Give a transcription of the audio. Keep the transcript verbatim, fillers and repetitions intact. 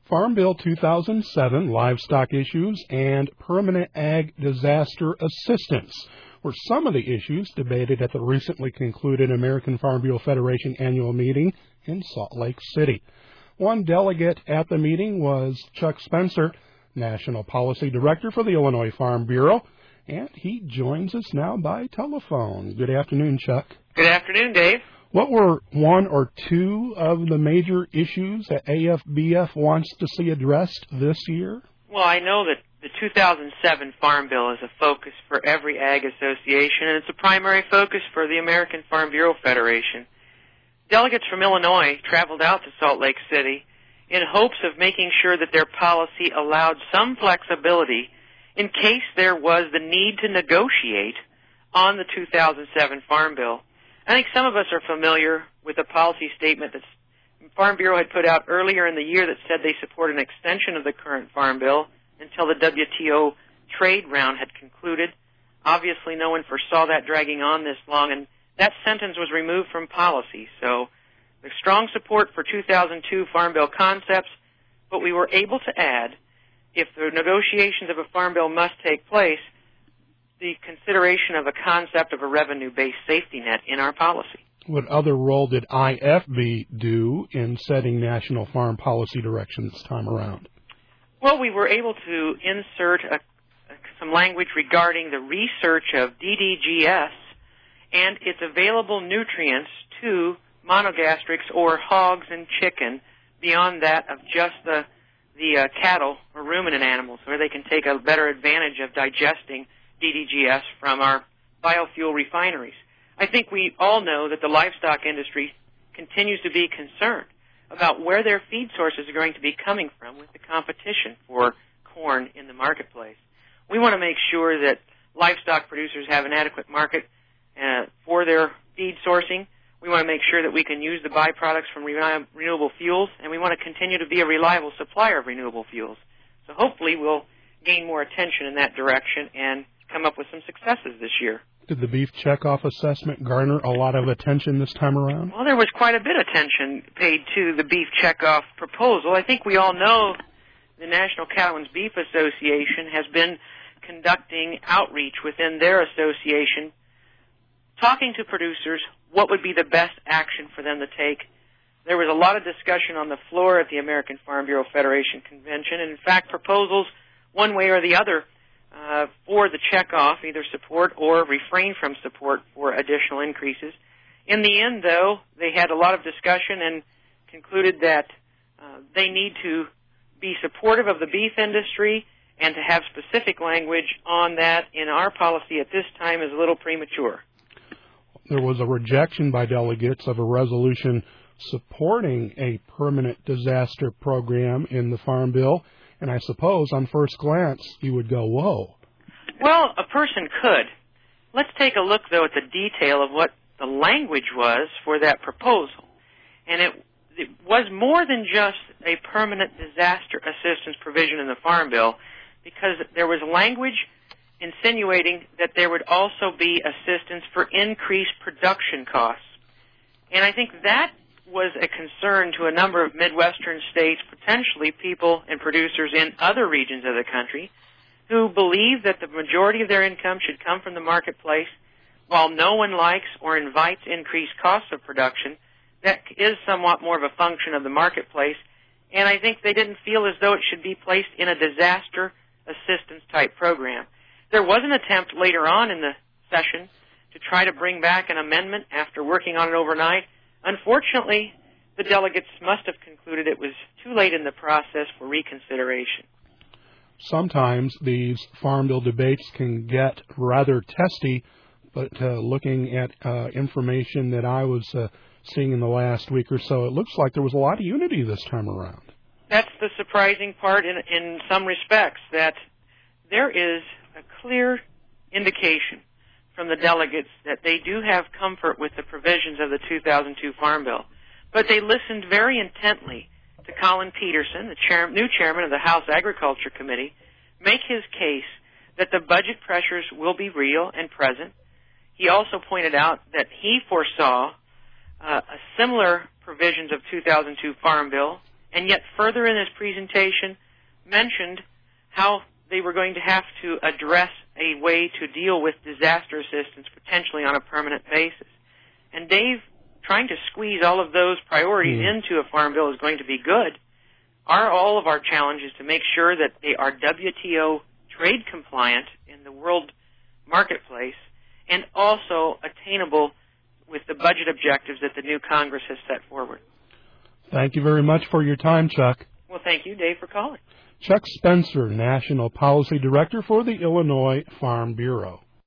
Farm Bill two thousand seven, livestock issues, and permanent ag disaster assistance were some of the issues debated at the recently concluded American Farm Bureau Federation annual meeting in Salt Lake City. One delegate at the meeting was Chuck Spencer, National Policy Director for the Illinois Farm Bureau, and he joins us now by telephone. Good afternoon, Chuck. Good afternoon, Dave. What were one or two of the major issues that A F B F wants to see addressed this year? Well, I know that the two thousand seven Farm Bill is a focus for every ag association, and it's a primary focus for the American Farm Bureau Federation. Delegates from Illinois traveled out to Salt Lake City in hopes of making sure that their policy allowed some flexibility in case there was the need to negotiate on the two thousand seven Farm Bill. I think some of us are familiar with a policy statement that the Farm Bureau had put out earlier in the year that said they support an extension of the current Farm Bill until the W T O trade round had concluded. Obviously, no one foresaw that dragging on this long, and that sentence was removed from policy. So there's strong support for two thousand two Farm Bill concepts, but we were able to add, if the negotiations of a Farm Bill must take place, the consideration of a concept of a revenue-based safety net in our policy. What other role did I F B do in setting national farm policy direction this time around? Well, we were able to insert a, some language regarding the research of D D G S and its available nutrients to monogastrics or hogs and chicken beyond that of just the, the uh, cattle or ruminant animals, where they can take a better advantage of digesting D D G S from our biofuel refineries. I think we all know that the livestock industry continues to be concerned about where their feed sources are going to be coming from with the competition for corn in the marketplace. We want to make sure that livestock producers have an adequate market uh, for their feed sourcing. We want to make sure that we can use the byproducts from re- renewable fuels, and we want to continue to be a reliable supplier of renewable fuels. So hopefully we'll gain more attention in that direction and come up with some successes this year. Did the beef checkoff assessment garner a lot of attention this time around? Well, there was quite a bit of attention paid to the beef checkoff proposal. I think we all know the National Cattlemen's Beef Association has been conducting outreach within their association, talking to producers what would be the best action for them to take. There was a lot of discussion on the floor at the American Farm Bureau Federation Convention, and in fact proposals one way or the other Uh, for the checkoff, either support or refrain from support for additional increases. In the end, though, they had a lot of discussion and concluded that uh, they need to be supportive of the beef industry, and to have specific language on that in our policy at this time is a little premature. There was a rejection by delegates of a resolution supporting a permanent disaster program in the Farm Bill. And I suppose on first glance you would go, whoa. Well, a person could. Let's take a look, though, at the detail of what the language was for that proposal. And it, it was more than just a permanent disaster assistance provision in the Farm Bill, because there was language insinuating that there would also be assistance for increased production costs. And I think that was a concern to a number of Midwestern states, potentially people and producers in other regions of the country, who believe that the majority of their income should come from the marketplace. While no one likes or invites increased costs of production, that is somewhat more of a function of the marketplace, and I think they didn't feel as though it should be placed in a disaster assistance type program. There was an attempt later on in the session to try to bring back an amendment after working on it overnight. Unfortunately, the delegates must have concluded it was too late in the process for reconsideration. Sometimes these Farm Bill debates can get rather testy, but uh, looking at uh, information that I was uh, seeing in the last week or so, it looks like there was a lot of unity this time around. That's the surprising part in, in some respects, that there is a clear indication from the delegates that they do have comfort with the provisions of the two thousand two Farm Bill. But they listened very intently to Colin Peterson, the chair, new chairman of the House Agriculture Committee, make his case that the budget pressures will be real and present. He also pointed out that he foresaw uh, a similar provisions of two thousand two Farm Bill and yet further in his presentation mentioned how they were going to have to address a way to deal with disaster assistance potentially on a permanent basis. And Dave, trying to squeeze all of those priorities mm. into a farm bill is going to be good. Our, all of our challenge is to make sure that they are W T O trade compliant in the world marketplace and also attainable with the budget objectives that the new Congress has set forward. Thank you very much for your time, Chuck. Well, thank you, Dave, for calling. Chuck Spencer, National Policy Director for the Illinois Farm Bureau.